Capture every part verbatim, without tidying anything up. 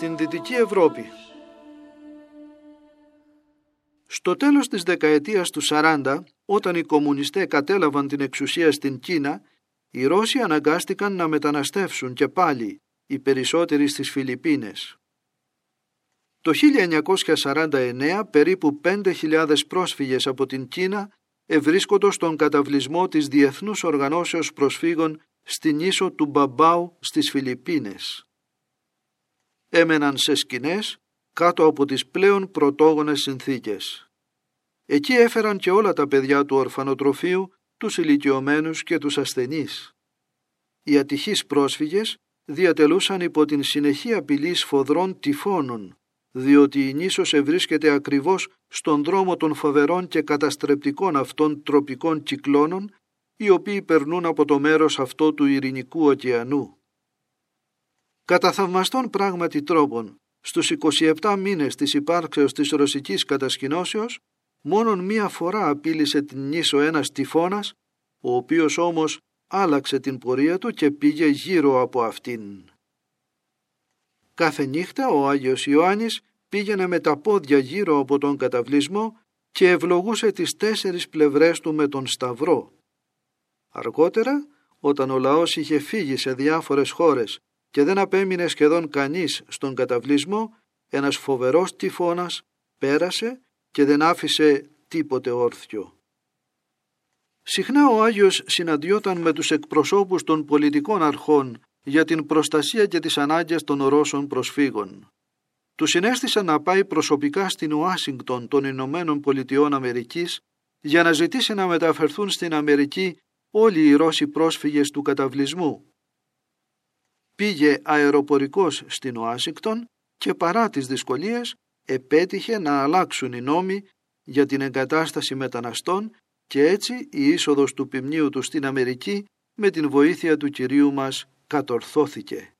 στην Δυτική Ευρώπη. Στο τέλος της δεκαετίας του σαράντα, όταν οι κομμουνιστές κατέλαβαν την εξουσία στην Κίνα, οι Ρώσοι αναγκάστηκαν να μεταναστεύσουν και πάλι, οι περισσότεροι στις Φιλιππίνες. Το χίλια εννιακόσια σαράντα εννέα περίπου πέντε χιλιάδες πρόσφυγες από την Κίνα ευρίσκοντος στον καταβλισμό της Διεθνούς Οργανώσεως Προσφύγων στην ίσο του Μπαμπάου στις Φιλιππίνες. Έμεναν σε σκηνές κάτω από τις πλέον πρωτόγονες συνθήκες. Εκεί έφεραν και όλα τα παιδιά του ορφανοτροφείου, τους ηλικιωμένους και τους ασθενείς. Οι ατυχείς πρόσφυγες διατελούσαν υπό την συνεχή απειλή σφοδρών τυφώνων, διότι η νήσος ευρίσκεται ακριβώς στον δρόμο των φοβερών και καταστρεπτικών αυτών τροπικών κυκλώνων, οι οποίοι περνούν από το μέρος αυτό του Ειρηνικού ωκεανού. Κατά θαυμαστών πράγματι τρόπων, στους είκοσι επτά μήνες της υπάρξεως της ρωσικής κατασκηνώσεως, μόνον μία φορά απείλησε την νήσο ένας τυφώνας, ο οποίος όμως άλλαξε την πορεία του και πήγε γύρω από αυτήν. Κάθε νύχτα ο Άγιος Ιωάννης πήγαινε με τα πόδια γύρω από τον καταβλισμό και ευλογούσε τις τέσσερις πλευρές του με τον σταυρό. Αργότερα, όταν ο λαός είχε φύγει σε διάφορες χώρες και δεν απέμεινε σχεδόν κανείς στον καταβλισμό, ένας φοβερός τυφώνας πέρασε και δεν άφησε τίποτε όρθιο. Συχνά ο Άγιος συναντιόταν με τους εκπροσώπους των πολιτικών αρχών για την προστασία και τις ανάγκες των Ρώσων προσφύγων. Του συνέστησαν να πάει προσωπικά στην Ουάσιγκτον των Ηνωμένων Πολιτειών Αμερικής για να ζητήσει να μεταφερθούν στην Αμερική όλοι οι Ρώσοι πρόσφυγες του καταβλισμού. Πήγε αεροπορικός στην Ουάσιγκτον και παρά τις δυσκολίες επέτυχε να αλλάξουν οι νόμοι για την εγκατάσταση μεταναστών και έτσι η είσοδος του ποιμνίου του στην Αμερική με την βοήθεια του Κυρίου μας κατορθώθηκε.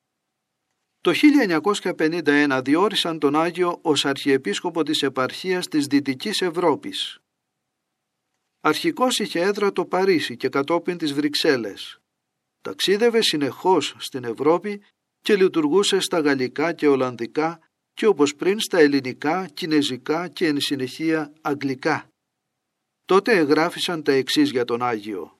Το χίλια εννιακόσια πενήντα ένα διόρισαν τον Άγιο ως Αρχιεπίσκοπο της επαρχίας της Δυτικής Ευρώπης. Αρχικώς είχε έδρα το Παρίσι και κατόπιν τις Βρυξέλλες. Ταξίδευε συνεχώς στην Ευρώπη και λειτουργούσε στα γαλλικά και ολλανδικά και όπως πριν στα ελληνικά, κινεζικά και εν συνεχεία αγγλικά. Τότε εγγράφησαν τα εξής για τον Άγιο.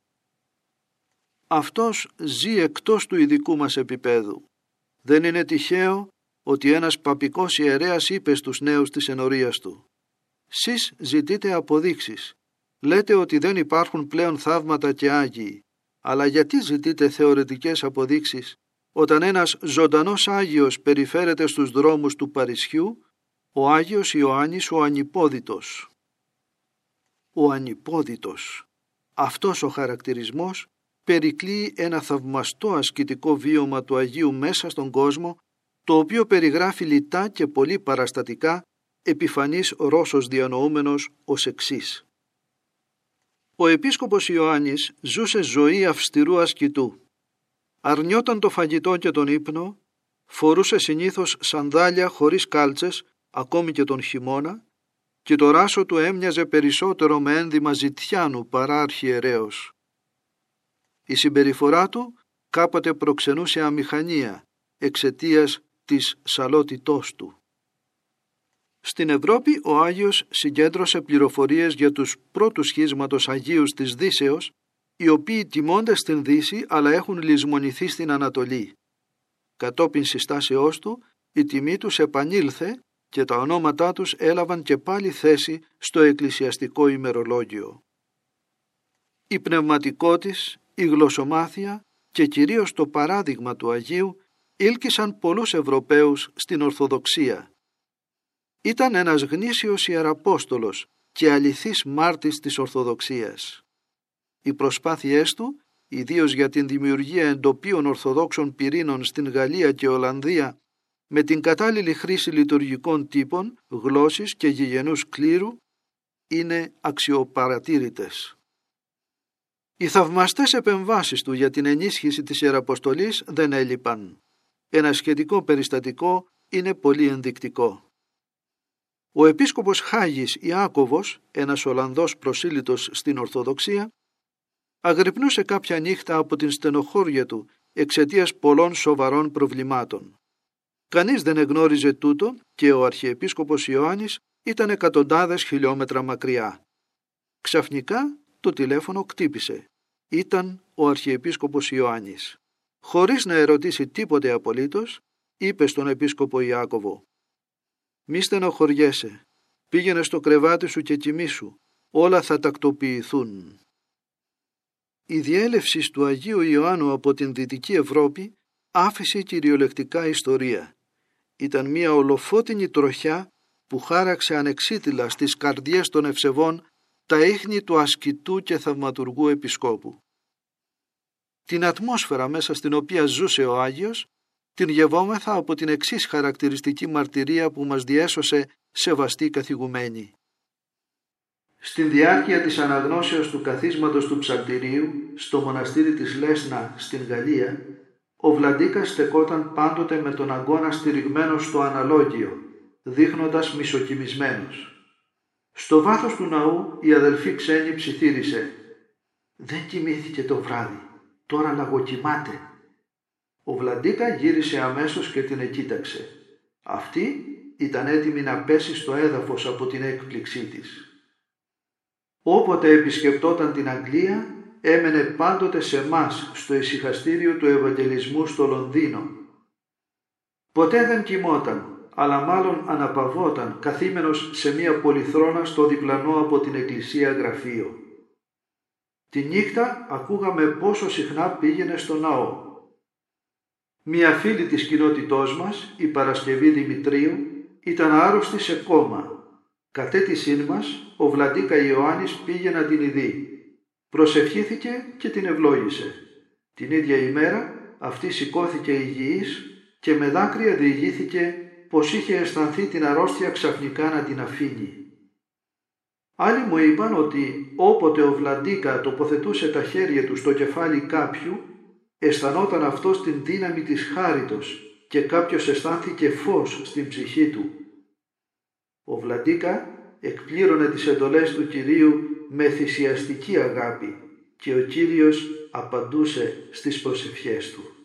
Αυτός ζει εκτός του ειδικού μας επίπεδου. Δεν είναι τυχαίο ότι ένας παπικός ιερέας είπε στους νέους της ενορίας του: «Σεις ζητείτε αποδείξεις. Λέτε ότι δεν υπάρχουν πλέον θαύματα και Άγιοι. Αλλά γιατί ζητείτε θεωρητικές αποδείξεις όταν ένας ζωντανός Άγιος περιφέρεται στους δρόμους του Παρισιού, ο Άγιος Ιωάννης ο Ανυπόδητος?» Ο Ανυπόδητος. Αυτός ο χαρακτηρισμός περικλείει ένα θαυμαστό ασκητικό βίωμα του Αγίου μέσα στον κόσμο, το οποίο περιγράφει λιτά και πολύ παραστατικά επιφανής Ρώσος διανοούμενος ως εξής. Ο επίσκοπος Ιωάννης ζούσε ζωή αυστηρού ασκητού. Αρνιόταν το φαγητό και τον ύπνο, φορούσε συνήθως σανδάλια χωρίς κάλτσες, ακόμη και τον χειμώνα, και το ράσο του έμοιαζε περισσότερο με ένδυμα ζητιάνου παρά αρχιερέως. Η συμπεριφορά του κάποτε προξενούσε αμηχανία εξαιτίας της σαλότητός του. Στην Ευρώπη ο Άγιος συγκέντρωσε πληροφορίες για τους πρώτους σχίσματος Αγίους της Δύσεως, οι οποίοι τιμώνται στην Δύση αλλά έχουν λησμονηθεί στην Ανατολή. Κατόπιν συστάσεώς του, η τιμή τους επανήλθε και τα ονόματά τους έλαβαν και πάλι θέση στο εκκλησιαστικό ημερολόγιο. Η πνευματικότης, η γλωσσομάθεια και κυρίως το παράδειγμα του Αγίου ήλκησαν πολλούς Ευρωπαίους στην Ορθοδοξία. Ήταν ένας γνήσιος ιεραπόστολος και αληθής μάρτης της Ορθοδοξίας. Οι προσπάθειές του, ιδίως για την δημιουργία εντοπίων Ορθοδόξων πυρήνων στην Γαλλία και Ολλανδία, με την κατάλληλη χρήση λειτουργικών τύπων, γλώσσης και γηγενούς κλήρου, είναι αξιοπαρατήρητες. Οι θαυμαστές επεμβάσεις του για την ενίσχυση της Ιεραποστολής δεν έλειπαν. Ένα σχετικό περιστατικό είναι πολύ ενδεικτικό. Ο επίσκοπος Χάγης Ιάκωβος, ένας Ολλανδός προσήλυτος στην Ορθοδοξία, αγρυπνούσε κάποια νύχτα από την στενοχώρια του εξαιτίας πολλών σοβαρών προβλημάτων. Κανείς δεν εγνώριζε τούτο και ο Αρχιεπίσκοπος Ιωάννης ήταν εκατοντάδες χιλιόμετρα μακριά. Ξαφνικά το τηλέφωνο κτύπησε. Ήταν ο Αρχιεπίσκοπος Ιωάννης. Χωρίς να ερωτήσει τίποτε απολύτως, είπε στον Επίσκοπο Ιάκωβο: «Μη στενοχωριέσαι, πήγαινε στο κρεβάτι σου και κοιμήσου, όλα θα τακτοποιηθούν». Η διέλευση του Αγίου Ιωάννου από την Δυτική Ευρώπη άφησε κυριολεκτικά ιστορία. Ήταν μια ολοφώτινη τροχιά που χάραξε ανεξίτηλα στις καρδιές των ευσεβών τα ίχνη του ασκητού και θαυματουργού επισκόπου. Την ατμόσφαιρα μέσα στην οποία ζούσε ο Άγιος την γευόμεθα από την εξής χαρακτηριστική μαρτυρία που μας διέσωσε σεβαστή καθηγουμένη. Στην διάρκεια της αναγνώσεως του καθίσματος του ψαλτηρίου στο μοναστήρι της Λέσνα στην Γαλλία, ο Βλαντίκας στεκόταν πάντοτε με τον αγκώνα στηριγμένος στο αναλόγιο, δείχνοντας μισοκοιμισμένος. Στο βάθος του ναού η αδελφή ξένη ψιθύρισε: «Δεν κοιμήθηκε το βράδυ, τώρα λαγοκοιμάται». Ο Βλαντίκα γύρισε αμέσως και την εκοίταξε. Αυτή ήταν έτοιμη να πέσει στο έδαφος από την έκπληξή της. Όποτε επισκεπτόταν την Αγγλία, έμενε πάντοτε σε μας στο ησυχαστήριο του Ευαγγελισμού στο Λονδίνο. Ποτέ δεν κοιμόταν, αλλά μάλλον αναπαυόταν καθήμενος σε μία πολυθρόνα στο διπλανό από την εκκλησία γραφείο. Τη νύχτα ακούγαμε πόσο συχνά πήγαινε στο ναό. Μία φίλη της κοινότητός μας, η Παρασκευή Δημητρίου, ήταν άρρωστη σε κόμμα. Κατ' αίτησήν μας, ο Βλαντίκα Ιωάννης πήγε να την ειδεί. Προσευχήθηκε και την ευλόγησε. Την ίδια ημέρα αυτή σηκώθηκε υγιής και με δάκρυα διηγήθηκε πως είχε αισθανθεί την αρρώστια ξαφνικά να την αφήνει. Άλλοι μου είπαν ότι όποτε ο Βλαντίκα τοποθετούσε τα χέρια του στο κεφάλι κάποιου, αισθανόταν αυτός την δύναμη της χάριτος και κάποιος αισθάνθηκε φως στην ψυχή του. Ο Βλαντίκα εκπλήρωνε τις εντολές του Κυρίου με θυσιαστική αγάπη και ο Κύριος απαντούσε στις προσευχές του.